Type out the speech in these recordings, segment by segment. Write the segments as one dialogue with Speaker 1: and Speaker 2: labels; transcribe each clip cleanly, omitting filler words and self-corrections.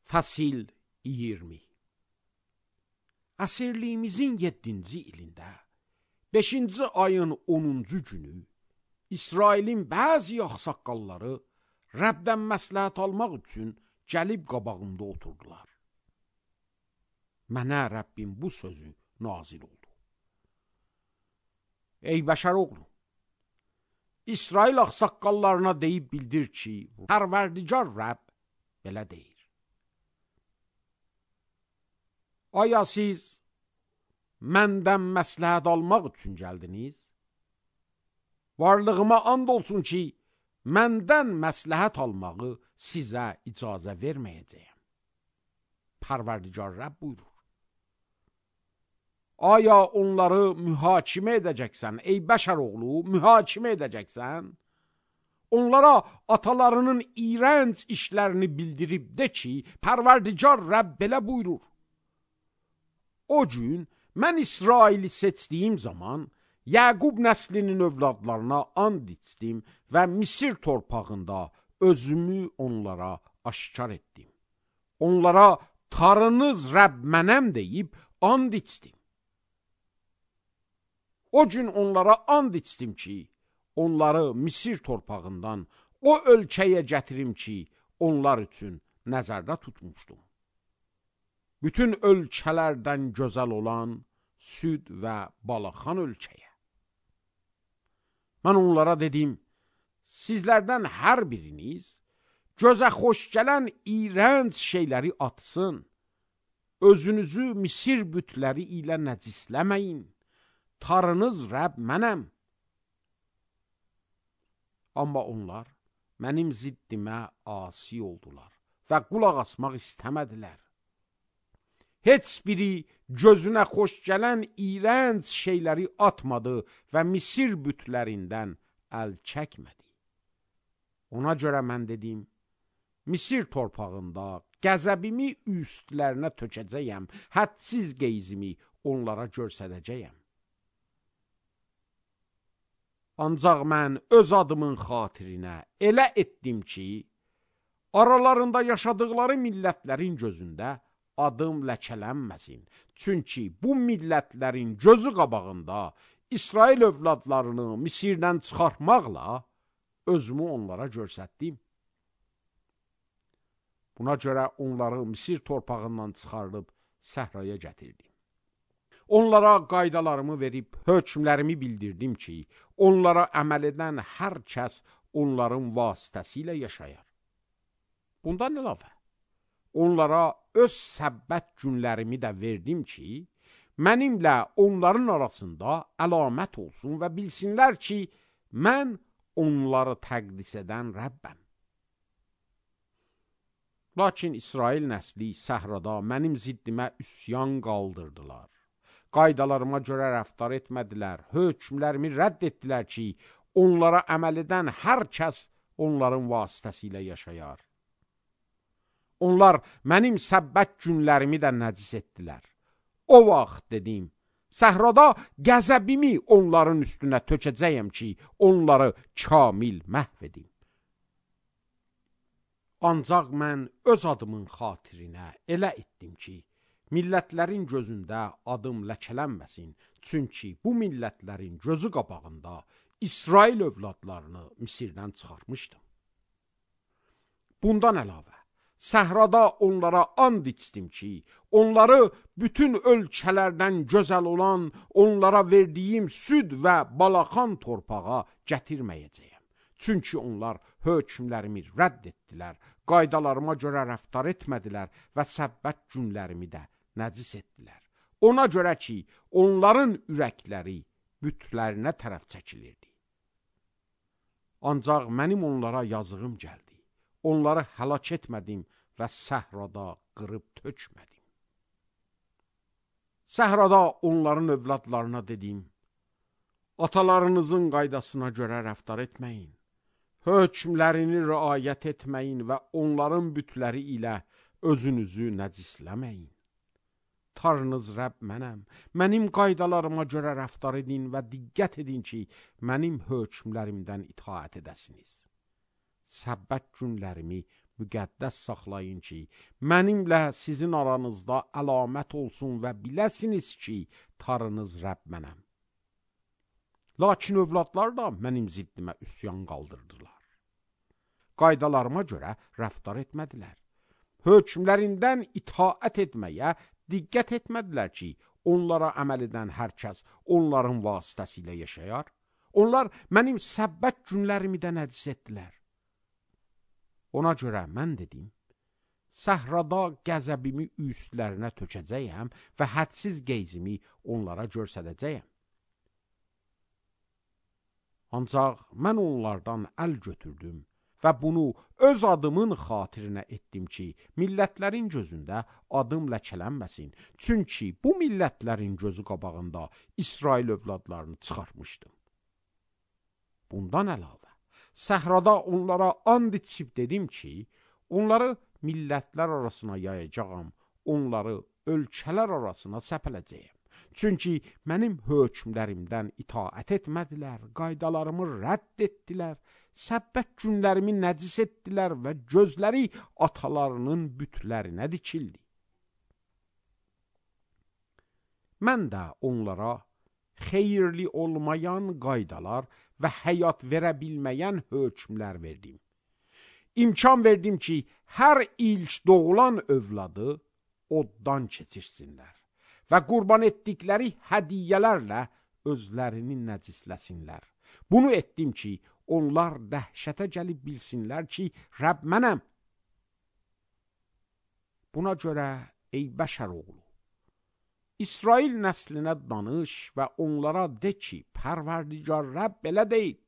Speaker 1: Fəsil 20. Əsirliyimizin 7-ci ilində 5-ci ayın 10-cu günü İsrailin bəzi ağsaqqalları Rəbdən məsləhət almaq üçün gəlib qabağımda oturdular. Mənə Rəbbim bu sözü nazil oldu. Ey bəşər oğlu, İsrail ağsaqqallarına deyib bildir ki, Pərverdigar Rəbb belə deyir. Aya siz məndən məsləhət almaq üçün gəldiniz? Varlığıma and olsun ki, məndən məsləhət almağı sizə icazə verməyəcəyəm. Pərverdigar Rəbb buyurur. Aya onları mühakimə edəcəksən, ey bəşər oğlu, mühakimə edəcəksən? Onlara atalarının iğrənc işlərini bildirib de ki, Pərverdigar Rəbb belə buyurur. O gün mən İsraili seçdiyim zaman Yaqub nəslinin övladlarına and içdim və Misir torpağında özümü onlara aşkar etdim. Onlara Tanrınız Rəbb mənəm deyib and içdim. O gün onlara and içdim ki, onları Misir torpağından o ölkəyə gətirim ki, onlar üçün nəzərdə tutmuşdum. Bütün ölkələrdən gözəl olan süd və balaxan ölkəyə. Mən onlara dedim, sizlərdən hər biriniz gözə xoş gələn iğrənc şeyləri atsın, özünüzü Misir bütləri ilə nəcisləməyin, Tanrınız Rəbb mənəm. Amma onlar mənim ziddimə asi oldular və qulaq asmaq istəmədilər. Heç biri gözünə xoş gələn iğrənc şeyləri atmadı və Misir bütlərindən əl çəkmədi. Ona görə mən dedim, Misir torpağında qəzəbimi üstlərinə tökəcəyəm, hədsiz qeyzimi onlara göstərəcəyəm. Ancaq mən öz adımın xatirinə elə etdim ki, aralarında yaşadıkları millətlərin gözündə adım ləkələnməsin. Çünki bu millətlərin gözü qabağında İsrail övladlarını Misirdən çıxartmaqla özümü onlara göstərdim. Buna görə onları Misir torpağından çıxarıb səhraya gətirdim. Onlara qaydalarımı verib hökmlərimi bildirdim ki, onlara əməl edən hər kəs onların vasitəsilə yaşayar. Bundan əlavə, onlara öz səbbət günlərimi də verdim ki, mənimlə onların arasında əlamət olsun və bilsinlər ki, mən onları təqdis edən Rəbbəm. Lakin İsrail nəsli səhrada mənim ziddimə üsyan qaldırdılar. Qaydalarıma görə rəftar etmədilər, hökmlərimi rədd etdilər ki, onlara əməl edən hər kəs onların vasitəsilə yaşayar. Onlar mənim səbbət günlərimi də nəcis etdilər. O vaxt dedim, səhrada qəzəbimi onların üstünə tökəcəyəm ki, onları kamil məhv edim. Ancaq mən öz adımın xatirinə elə etdim ki, millətlərin gözündə adım ləkələnməsin, çünki bu millətlərin gözü qabağında İsrail övladlarını Misirdən çıxartmışdım. Bundan əlavə, səhrada onlara and içdim ki, onları bütün ölkələrdən gözəl olan, onlara verdiyim süd və balaxan torpağa gətirməyəcəyəm. Çünki onlar hökmlərimi rədd etdilər, qaydalarıma görə rəftar etmədilər və səbbət günlərimi də nəcis etdilər. Ona görə ki, onların ürəkləri bütlərinə tərəf çəkilirdi. Ancaq mənim onlara yazığım gəldi. Onları həlak etmədim və səhrada qırıb tökmədim. Səhrada onların övladlarına dedim, atalarınızın qaydasına görə rəftar etməyin, hökmlərini riayət etməyin və onların bütləri ilə özünüzü nəcisləməyin. Tanrınız Rəbb mənəm, mənim qaydalarıma görə rəftar edin və diqqət edin ki, mənim hökmlərimdən itaət edəsiniz. Səbbət günlərimi müqəddəs saxlayın ki, mənimlə sizin aranızda əlamət olsun və biləsiniz ki, tarınız Rəbb mənəm. Lakin övladlar da mənim ziddimə üsyan qaldırdılar. Qaydalarıma görə rəftar etmədilər. Hökmlərindən itaət etməyə diqqət etmədilər ki, onlara əməl edən hər kəs onların vasitəsilə yaşayar. Onlar mənim səbbət günlərimi də nəcis etdilər. Ona görə mən dedim, səhrada qəzəbimi üstlərinə tökəcəyəm və hədsiz qeyzimi onlara görsədəcəyəm. Ancaq mən onlardan əl götürdüm və bunu öz adımın xatirinə etdim ki, millətlərin gözündə adım ləkələnməsin. Çünki bu millətlərin gözü qabağında İsrail övladlarını çıxartmışdım. Bundan əlavə, səhrada onlara and içib dedim ki, onları millətlər arasına yayacağam, onları ölkələr arasına səpələcəyəm. Çünki mənim hökmlərimdən itaət etmədilər, qaydalarımı rədd etdilər, səbbət günlərimi nəcis etdilər və gözləri atalarının bütlərinə dikildi. Mən də onlara xeyirli olmayan qaydalar və həyat verə bilməyən hökmlər verdim. İmkan verdim ki, hər ilk doğulan övladı oddan keçirsinlər və qurban etdikləri hədiyyələrlə özlərini nəcisləsinlər. Bunu etdim ki, onlar dəhşətə gəlib bilsinlər ki, Rəbb mənəm. Buna görə, ey bəşər oğlu, İsrail nəslinə danış və onlara de ki, Pərverdigar Rəbb belə deyil.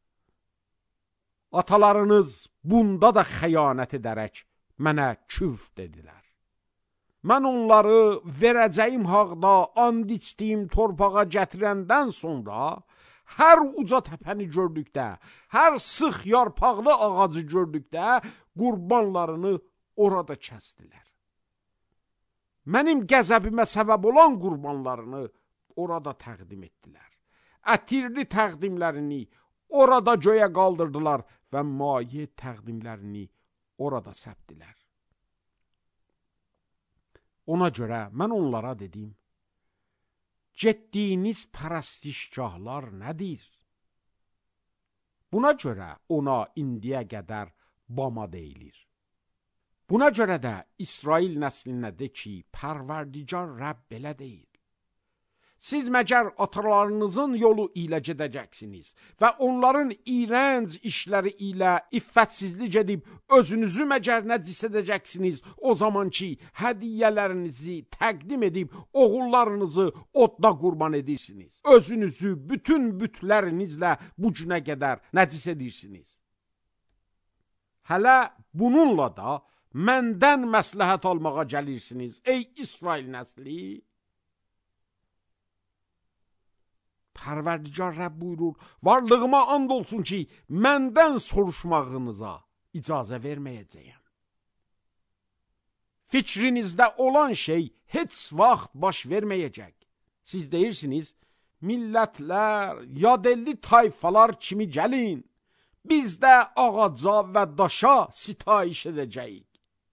Speaker 1: Atalarınız bunda da xəyanət edərək mənə küfr dedilər. Mən onları verəcəyim haqda and içdiyim torpağa gətirəndən sonra, hər uca təpəni gördükdə, hər sıx yarpaqlı ağacı gördükdə, qurbanlarını orada kəsdilər. Mənim qəzəbimə səbəb olan qurbanlarını orada təqdim etdilər. Ətirli təqdimlərini orada göyə qaldırdılar və maye təqdimlərini orada səpdilər. Ona görə mən onlara dedim, getdiyiniz pərəstişgahlar nədir? Buna görə ona indiyə qədər Bama deyilir. Buna görə də İsrail nəslinə de ki, Pərverdigar Rəbb belə deyil. Siz məgər atalarınızın yolu ilə gedəcəksiniz və onların iyrənc işləri ilə iffətsizlik edib özünüzü məgər nəcis edəcəksiniz, o zaman ki, hədiyyələrinizi təqdim edib oğullarınızı odda qurban edirsiniz. Özünüzü bütün bütlərinizlə bu günə qədər nəcis edirsiniz. Hələ bununla da məndən məsləhət almağa gəlirsiniz, ey İsrail nəsli. Pərverdigar Rəbb buyurur, varlığıma and olsun ki, məndən soruşmağınıza icazə verməyəcəyəm. Fikrinizdə olan şey heç vaxt baş verməyəcək. Siz deyirsiniz, millətlər, yadelli tayfalar kimi gəlin, biz də ağaca və daşa sitayiş edəcəyik.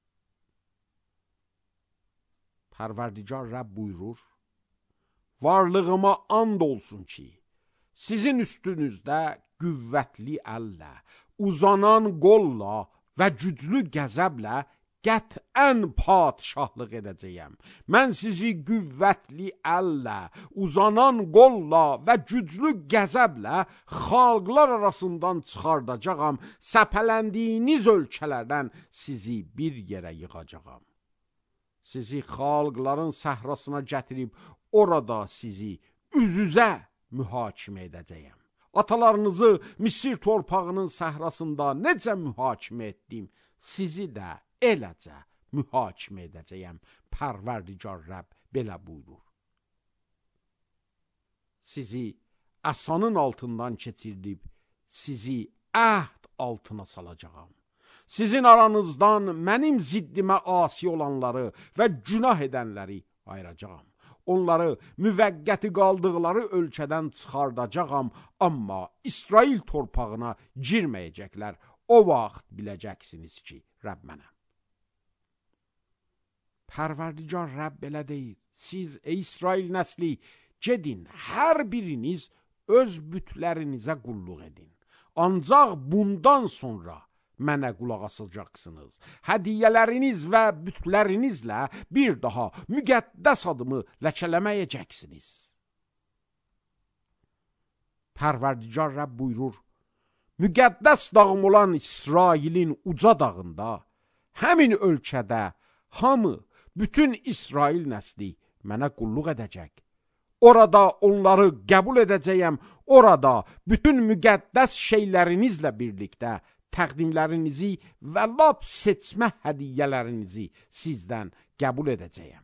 Speaker 1: Pərverdigar Rəbb buyurur, varlığıma and olsun ki, sizin üstünüzdə qüvvətli əllə, uzanan qolla və güclü qəzəblə qətən padişahlıq edəcəyəm. Mən sizi qüvvətli əllə, uzanan qolla və güclü qəzəblə xalqlar arasından çıxardacağam, səpələndiyiniz ölkələrdən sizi bir yerə yığacağam. Sizi xalqların səhrasına gətirib, orada sizi üz-üzə mühakimə edəcəyəm. Atalarınızı Misir torpağının səhrasında necə mühakimə etdim, sizi də eləcə mühakimə edəcəyəm. Pərverdigar Rəbb belə buyurur. Sizi əsanın altından keçirdib, sizi əhd altına salacağam. Sizin aranızdan mənim ziddimə asi olanları və günah edənləri ayıracağam. Onları müvəqqəti qaldıqları ölkədən çıxardacağam, amma İsrail torpağına girməyəcəklər. O vaxt biləcəksiniz ki, Rəbb mənəm. Pərverdigar Rəbb belə deyir. Siz ey İsrail nəsli gedin, hər biriniz öz bütlərinizə qulluq edin. Ancaq bundan sonra mənə qulaq asacaqsınız. Hədiyyələriniz və bütlərinizlə bir daha müqəddəs adımı ləkələməyəcəksiniz. Pərverdigar Rəbb buyurur, müqəddəs dağım olan İsrailin uca dağında, həmin ölkədə hamı, bütün İsrail nəsli mənə qulluq edəcək. Orada onları qəbul edəcəyəm, orada bütün müqəddəs şeylərinizlə birlikdə təqdimlərinizi və lap seçmə hədiyyələrinizi sizdən qəbul edəcəyəm.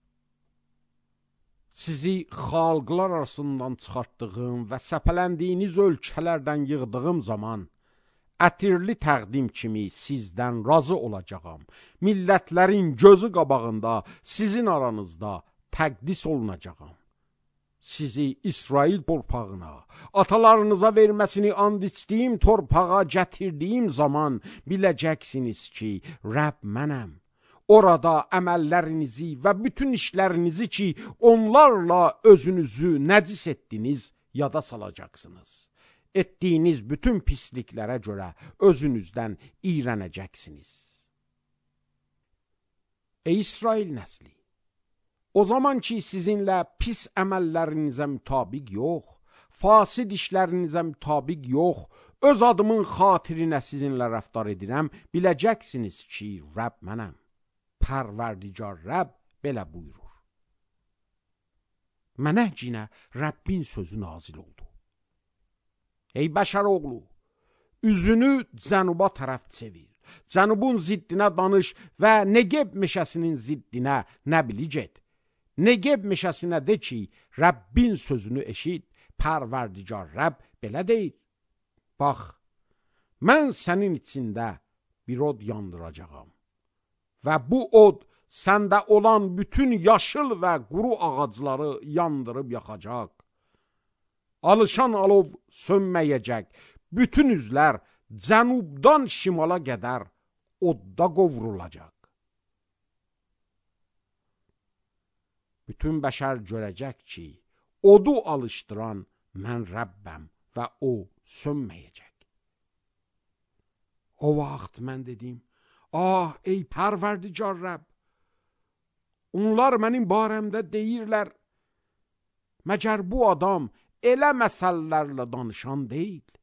Speaker 1: Sizi xalqlar arasından çıxartdığım və səpələndiyiniz ölkələrdən yığdığım zaman, ətirli təqdim kimi sizdən razı olacağam. Millətlərin gözü qabağında sizin aranızda təqdis olunacağam. Sizi İsrail torpağına, atalarınıza verməsini and içdiyim torpağa gətirdiyim zaman biləcəksiniz ki, Rəbb mənəm. Orada əməllərinizi və bütün işlərinizi ki, onlarla özünüzü nəcis etdiniz, yada salacaqsınız. Etdiyiniz bütün pisliklərə görə özünüzdən iyrənəcəksiniz. Ey İsrail nəsli! O zaman ki sizinlə pis əməllərinizə mütabiq yox, fasid işlərinizə mütabiq yox, öz adımın xatirinə sizinlə rəftar edirəm, biləcəksiniz ki, Rəbb mənəm. Pərverdigar Rəbb belə buyurur. Mənə cinə Rəbbin sözü nazil oldu. Ey bəşər oğlu, üzünü cənuba tərəf çevir. Cənubun ziddinə danış və Negev meşəsinin ziddinə Nəbili get. Negev meşəsinə de ki, Rəbbin sözünü eşit, Pərverdigar Rəbb belə deyir. Bax, mən sənin içində bir od yandıracağam və bu od səndə olan bütün yaşıl və quru ağacları yandırıb yaxacaq. Alışan alov sönməyəcək, bütün üzlər cənubdan şimala qədər odda qovrulacaq. Bütün bəşər görəcək ki, odu alışdıran mən Rəbbəm və o sönməyəcək. O vaxt mən dedim, ah ey Pərverdigar Rəbb, onlar mənim barəmdə deyirlər, məgər bu adam elə məsələlərlə danışan deyil.